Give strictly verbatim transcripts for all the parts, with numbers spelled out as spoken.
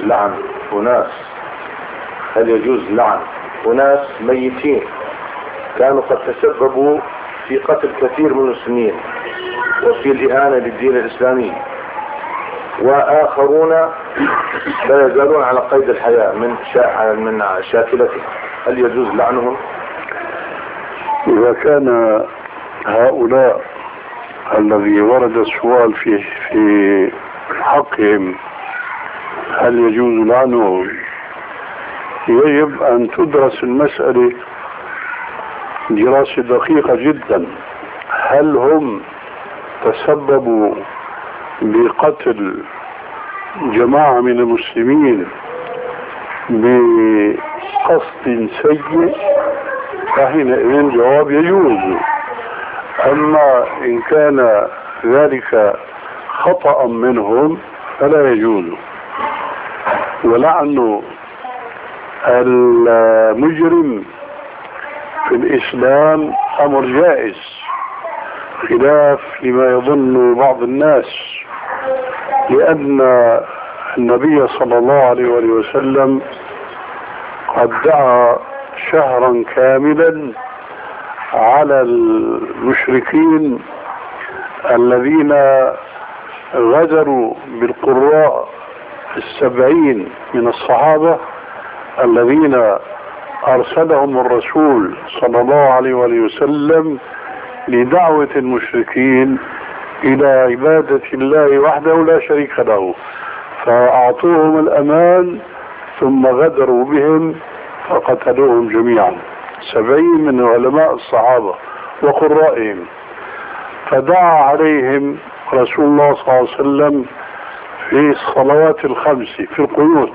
يجوز لعن أناس هل يجوز لعن أناس ميتين كانوا قد تسببوا في قتل كثير من المسلمين وفي الإهانة للدين الإسلامي، وآخرون لا يزالون على قيد الحياة من شا... من شاكلته، هل يجوز لعنهم؟ إذا كان هؤلاء الذي ورد السؤال في في حقهم هل يجوز لعنهم، يجب أن تدرس المسألة دراسة دقيقة جدا. هل هم تسببوا بقتل جماعة من المسلمين بقصد سيء؟ فحينئذ جواب يجوز. أما إن كان ذلك خطأ منهم فلا يجوز. ولعن المجرم في الإسلام أمر جائز، خلاف لما يظن بعض الناس، لأن النبي صلى الله عليه وسلم قد دعا شهرا كاملا على المشركين الذين غدروا بالقراء السبعين من الصحابة الذين أرسلهم الرسول صلى الله عليه وسلم لدعوة المشركين إلى عبادة الله وحده لا شريك له، فأعطوهم الأمان ثم غدروا بهم فقتلوهم جميعا، سبعين من علماء الصحابة وقرائهم. فدعا عليهم رسول الله صلى الله عليه وسلم في الصلوات الخمس في القنوت،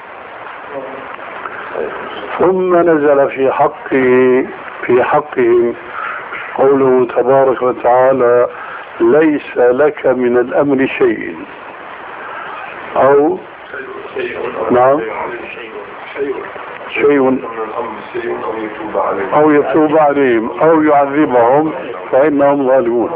ثم نزل في حقه في حقهم قوله تبارك وتعالى ليس لك من الأمر شيء، أو نعم شيء أو يتوب عليهم أو يعذبهم فإنهم ظالمون.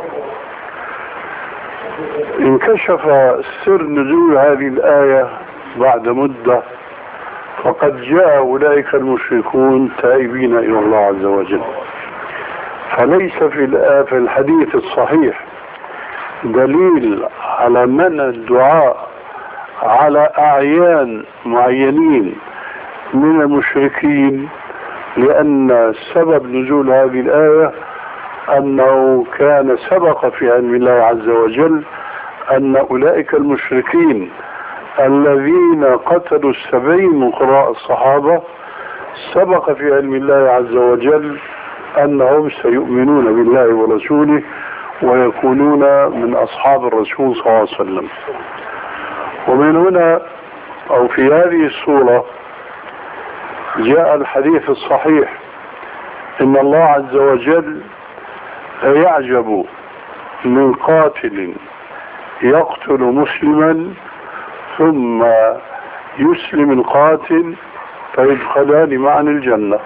انكشف سر نزول هذه الآية بعد مدة، فقد جاء أولئك المشركون تائبين إلى الله عز وجل. فليس في الحديث الصحيح دليل على منع الدعاء على أعيان معينين من المشركين، لأن سبب نزول هذه الآية أنه كان سبق في علم الله عز وجل أن أولئك المشركين الذين قتلوا السبعين من قراء الصحابة سبق في علم الله عز وجل أنهم سيؤمنون بالله ورسوله ويكونون من أصحاب الرسول صلى الله عليه وسلم. ومن هنا أو في هذه الصورة جاء الحديث الصحيح إن الله عز وجل يعجب من قاتل يقتل مسلما ثم يسلم القاتل فيدخلان معا الجنة.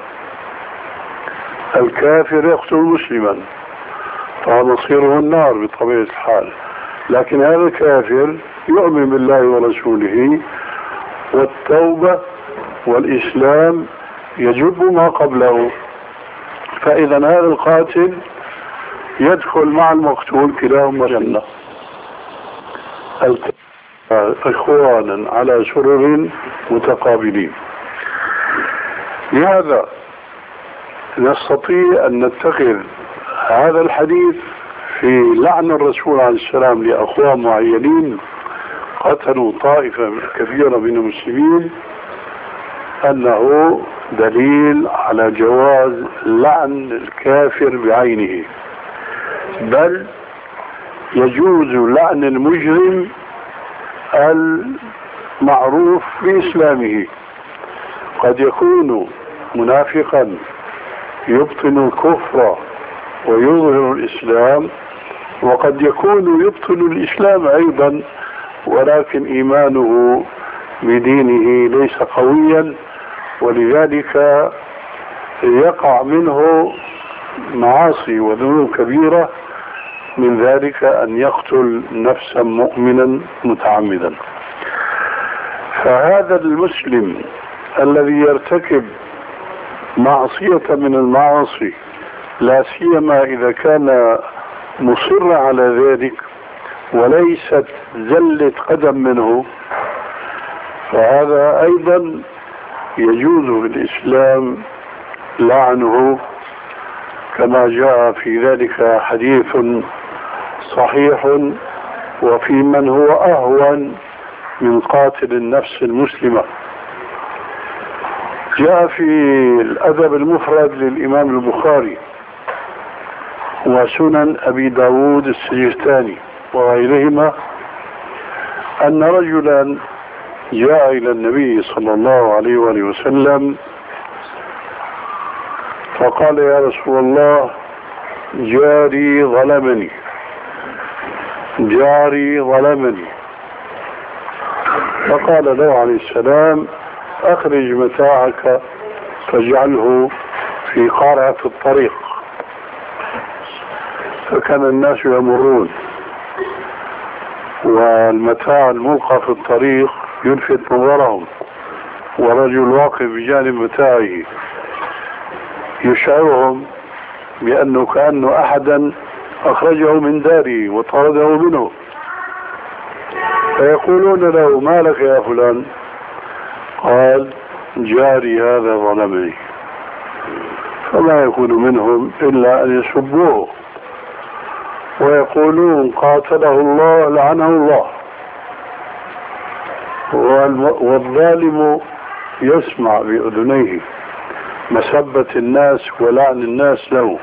الكافر يقتل مسلما فمصيره النار بطبيعة الحال، لكن هذا الكافر يؤمن بالله ورسوله والتوبة والإسلام يجب ما قبله، فإذا هذا القاتل يدخل مع المقتول كلاهما الجنة. إخوانا على سرر متقابلين. لهذا نستطيع أن نتخذ هذا الحديث في لعن الرسول عليه السلام لأخوان معينين قتلوا طائفة كثيرة من المسلمين أنه دليل على جواز لعن الكافر بعينه، بل يجوز لعن المجرم المعروف بإسلامه. قد يكون منافقا يبطن الكفر ويظهر الإسلام، وقد يكون يبطن الإسلام أيضا ولكن إيمانه بدينه ليس قويا، ولذلك يقع منه معاصي وذنوب كبيرة، من ذلك أن يقتل نفسا مؤمنا متعمدا. فهذا المسلم الذي يرتكب معصية من المعاصي، لا سيما إذا كان مصر على ذلك وليست زلة قدم منه، فهذا أيضا يجوز في الإسلام لعنه، كما جاء في ذلك حديث صحيح وفي من هو أهون من قاتل النفس المسلمة. جاء في الأدب المفرد للإمام البخاري وسنن أبي داود السجستاني وغيرهما أن رجلا جاء إلى النبي صلى الله عليه وآله وسلم فقال: يا رسول الله، جاري ظلمني جاري ظلمني فقال له عليه السلام: أخرج متاعك فاجعله في قارعة الطريق. فكان الناس يمرون والمتاع الملقى في الطريق يلفت نظرهم، ورجل واقف بجانب متاعه يشعرهم بأنه كأنه أحدا أخرجه من داره وطرده منه، فيقولون له: ما لك يا فلان؟ قال: جاري هذا ظلمني. فما يكون منهم إلا أن يسبوه ويقولون: قاتله الله لعنه الله. والظالم يسمع بأذنيه مسبة الناس ولعن الناس له،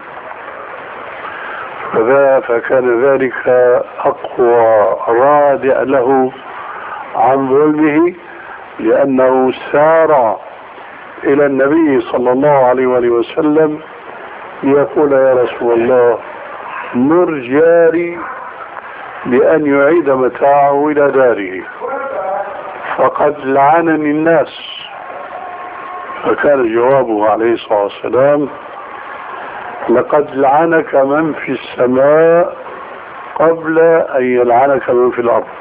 فكان ذلك أقوى رادع له عن ظلمه، لأنه سار إلى النبي صلى الله عليه وآله وسلم ليقول: يا رسول الله، مر جاري بأن يعيد متاعه إلى داره فقد لعنني الناس. فكان جوابه عليه الصلاة والسلام: لقد لعنك من في السماء قبل أن يلعنك من في الأرض.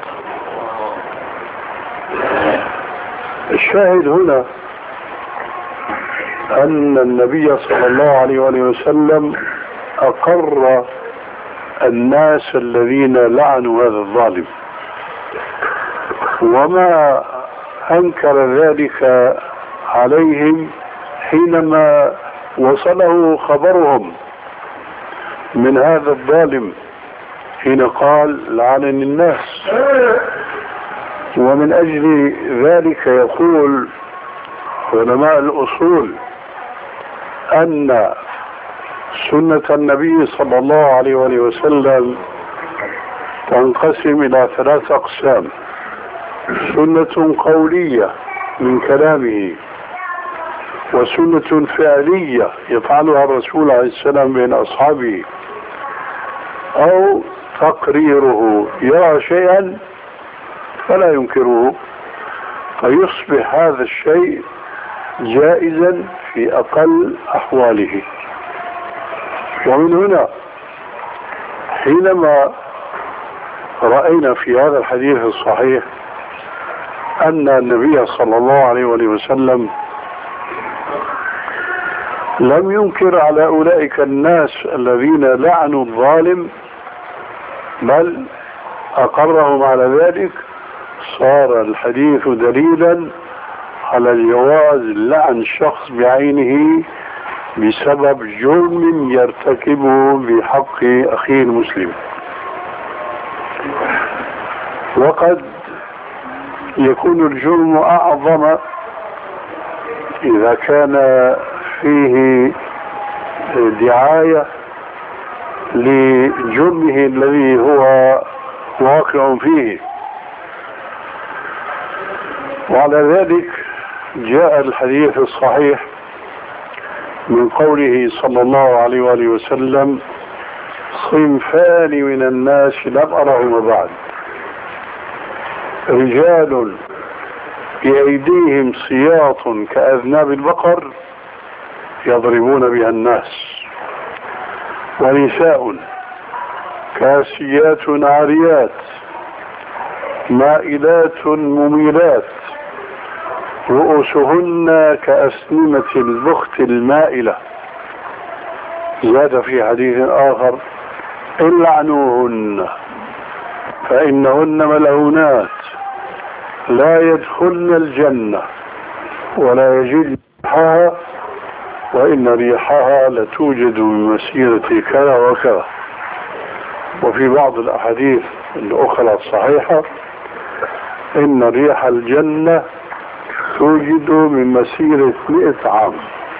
الشاهد هنا أن النبي صلى الله عليه وآله وسلم أقر الناس الذين لعنوا هذا الظالم، وما أنكر ذلك عليهم حينما وصله خبرهم من هذا الظالم، حين قال: لعنني الناس. ومن أجل ذلك يقول علماء الأصول أن سنة النبي صلى الله عليه وآله وسلم تنقسم إلى ثلاث أقسام: سنة قولية من كلامه، وسنة فعلية يفعلها الرسول عليه السلام بين أصحابه، أو تقريره، يرى شيئا فلا ينكره فيصبح هذا الشيء جائزا في أقل أحواله. ومن هنا حينما رأينا في هذا الحديث الصحيح أن النبي صلى الله عليه وسلم لم ينكر على أولئك الناس الذين لعنوا الظالم، بل أقرهم على ذلك، صار الحديث دليلا على جواز لعن شخص بعينه بسبب جرم يرتكبه بحق أخيه المسلم. وقد يكون الجرم أعظم إذا كان فيه دعاية لجرمه الذي هو واقع فيه. وعلى ذلك جاء الحديث الصحيح من قوله صلى الله عليه وآله وسلم: صنفان من الناس لم أرهما بعد، رجال بأيديهم سياط كأذناب البقر يضربون بها الناس، ونساء كاسيات عاريات مائلات مميلات رؤوسهن كأسنمة البخت المائلة. زاد في حديث آخر العنوهن فإنهن ملعونات لا يدخلن الجنة ولا يجد ريحها وإن ريحها لتوجد من مسيرة كذا وكذا. وفي بعض الأحاديث الأخرى الصحيحة إن ريح الجنة توجد من مسيرة مئة عام.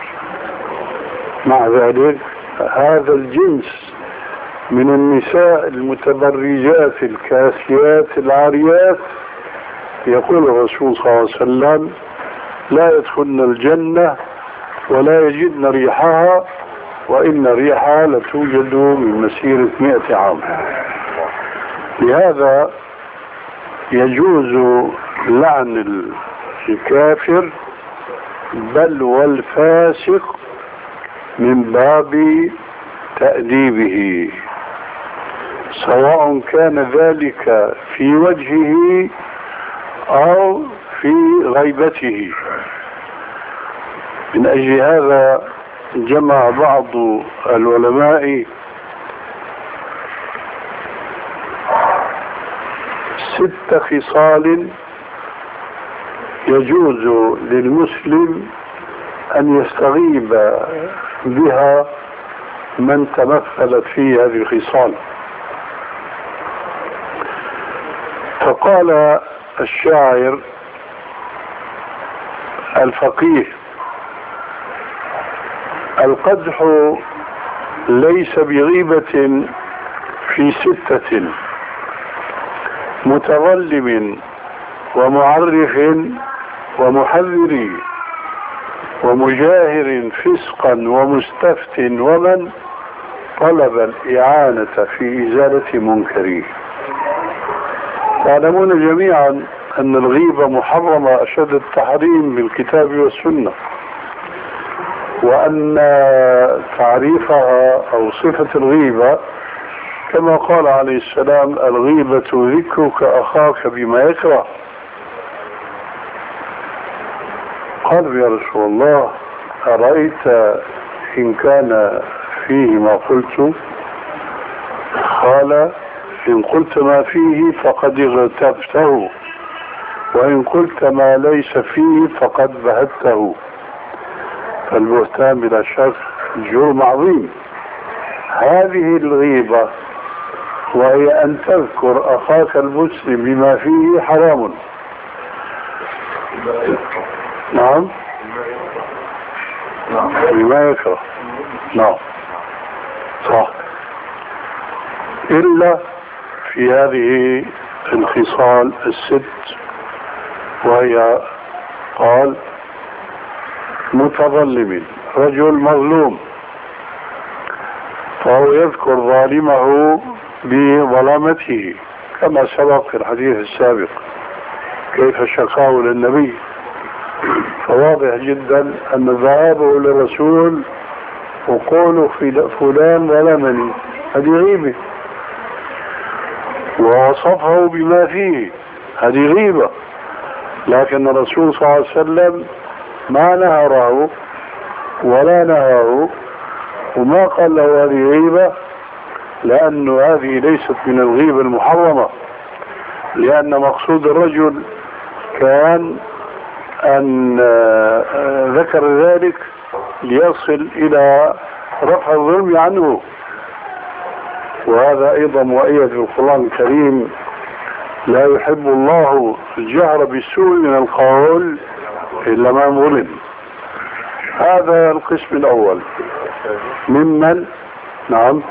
مع ذلك هذا الجنس من النساء المتبرجات الكاسيات العاريات يقول الرسول صلى الله عليه وسلم لا يدخلن الجنة ولا يجدن ريحها وإن ريحها لتوجد من مسيرة مئة عام. لهذا يجوز لعن الكافر بل والفاسق من باب تأديبه، سواء كان ذلك في وجهه أو في غيبته. من أجل هذا جمع بعض العلماء ست خصال يجوز للمسلم أن يستغيب بها من تمثلت فيه هذه الخصال. فقال الشاعر الفقيه القدح ليس بغيبة في ستة متظلم ومعرف ومحذر ومجاهر فسقا ومستفت ومن طلب الإعانة في إزالة منكره. تعلمون جميعا أن الغيبة محرمة أشد التحريم بالكتاب والسنة، وأن تعريفها أو صفة الغيبة كما قال عليه السلام الغيبة ذكرك أخاك بما يكره. قال يا رسول الله أرأيت إن كان فيه ما قلت؟ قال إن قلت ما فيه فقد اغتبته وإن قلت ما ليس فيه فقد بهته. فالبهتان بلا شك جرم عظيم. هذه الغيبة وهي أن تذكر أخاك المسلم بما فيه حرام. نعم بما يكره. نعم صح، إلا في هذه الخصال الست، وهي قال متظلم رجل مظلوم فهو يذكر ظالمه بظلامته كما سبق في الحديث السابق كيف شكاه للنبي. فواضح جدا أن ذهابه للرسول وقوله في فلان ظلمني هذه غيبة، ووصفه بما فيه هذه غيبة، لكن الرسول صلى الله عليه وسلم ما نهره ولا نهاه وما قال له هذه غيبة، لأن هذه ليست من الغيبة المحرمة، لأن مقصود الرجل كان أن ذكر ذلك ليصل إلى رفع الظلم عنه. وهذا أيضا مؤيد في القرآن الكريم لا يحب الله الجهر بالسوء من القول إلا ما ظلم. هذا القسم الأول ممن نعم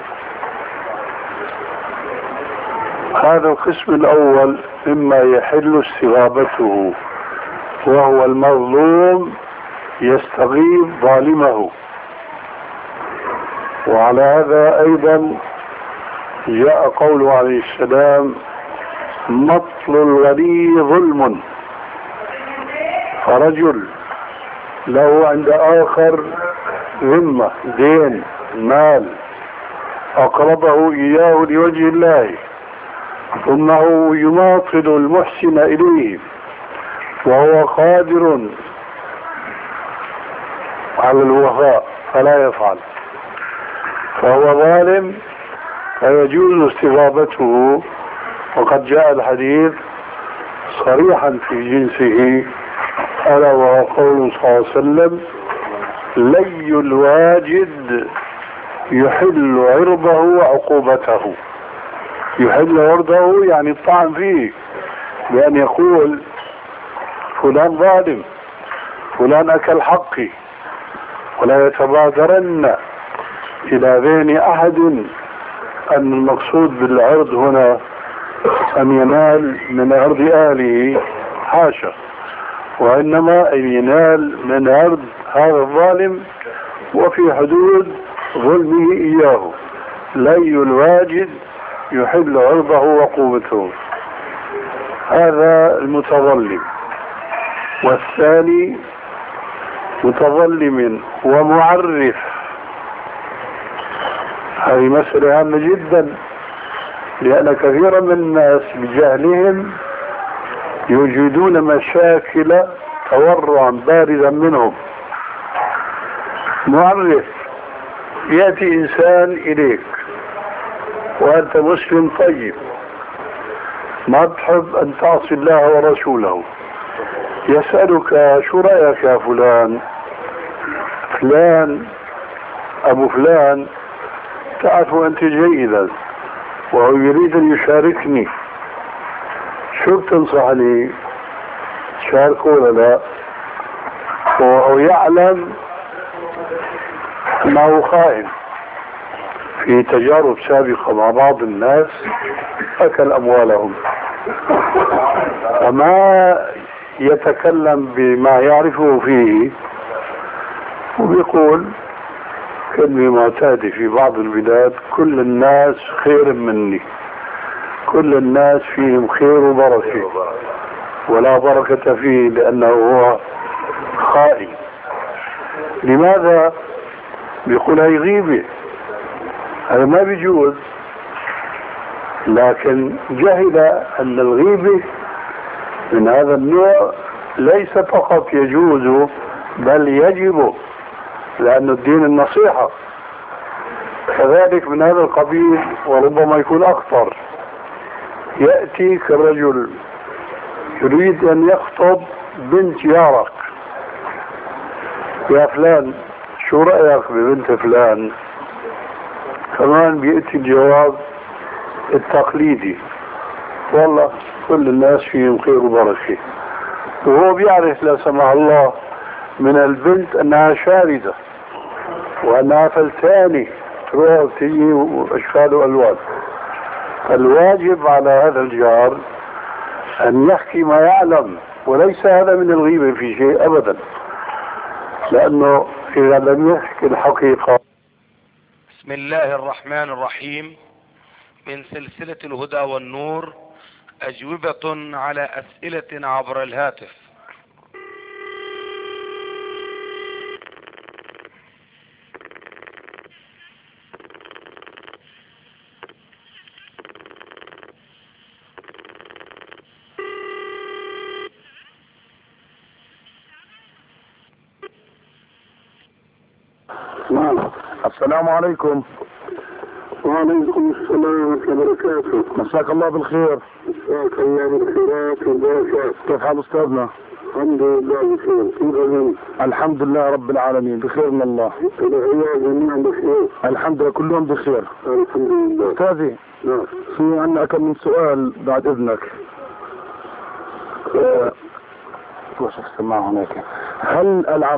هذا القسم الأول مما يحل استغابته، وهو المظلوم يستغيب ظالمه. وعلى هذا أيضا جاء قوله عليه السلام مطل الغني ظلم. فرجل له عند آخر ذمة دين مال أقربه إياه لوجه الله ثم هو يماطل المحسن إليه وهو قادر على الوفاء فلا يفعل، فهو ظالم فيجوز استضافته. وقد جاء الحديث صريحا في جنسه، ألا وهو قول صلى الله عليه وسلم: لي الواجد يحل عرضه وعقوبته. يحل عرضه يعني الطعن فيه، بأن يقول فلان ظالم، فلان أكل حقي، ولا يتبادرن إلى ذهن أحد أن المقصود بالعرض هنا أن ينال من عرض أهله، حاشا، وإنما أن ينال من عرض هذا الظالم وفي حدود ظلمه إياه. لي الواجد يحل عرضه وعقوبته، هذا المتظلم. والثاني متظلم ومعرف، هذه مسألة هامة جدا، لأن كثيرا من الناس بجهلهم يوجدون مشاكل تورعا بارزا منهم. معرف، يأتي إنسان إليك وأنت مسلم طيب، ما تحب أن تعصي الله ورسوله، يسألك: شو رأيك يا فلان؟ فلان أبو فلان تعرف أنت جيدا، وهو يريد أن يشاركني، شو بتنصحني؟ شارك ولا لا؟ وهو يعلم أنه خائن. في تجارب سابقة مع بعض الناس أكل أموالهم، وما يتكلم بما يعرفه فيه، وبيقول كلمة معتادة في بعض البلاد: كل الناس خير مني، كل الناس فيهم خير وبركة، ولا بركة فيه لأنه هو خائن. لماذا؟ بيقول هي غيبة، هذا ما بيجوز. لكن جهل أن الغيبة من هذا النوع ليس فقط يجوز بل يجب، لأن الدين النصيحة. كذلك من هذا القبيل، وربما يكون أخطر، يأتي كرجل يريد أن يخطب بنت جارك: يا فلان شو رأيك ببنت فلان؟ كمان بيأتي الجواب التقليدي: والله كل الناس فيهم خير وبركة، وهو بيعرف لا سمح الله من البنت أنها شاردة وأنها فلتانة تروح وتيجي وأشكال وألوان. الواجب على هذا الجار أن يحكي ما يعلم، وليس هذا من الغيبة في شيء أبدا، لأنه إذا لم يحكي الحقيقة. بسم الله الرحمن الرحيم. من سلسلة الهدى والنور، أجوبة على أسئلة عبر الهاتف. السلام عليكم. وعليكم السلام ورحمة الله وبركاته. مساك الله بالخير. مساك الله بالخيرات والبركات. كيف حال أستاذنا؟ الحمد لله بخير. كيف الحمد لله رب العالمين بخير من الله. العيال جميعا بخير. الحمد لله كلهم بخير. الحمد لله. أستاذي، نعم. في عندنا كم من سؤال بعد إذنك. أه... هناك. هل العقيدة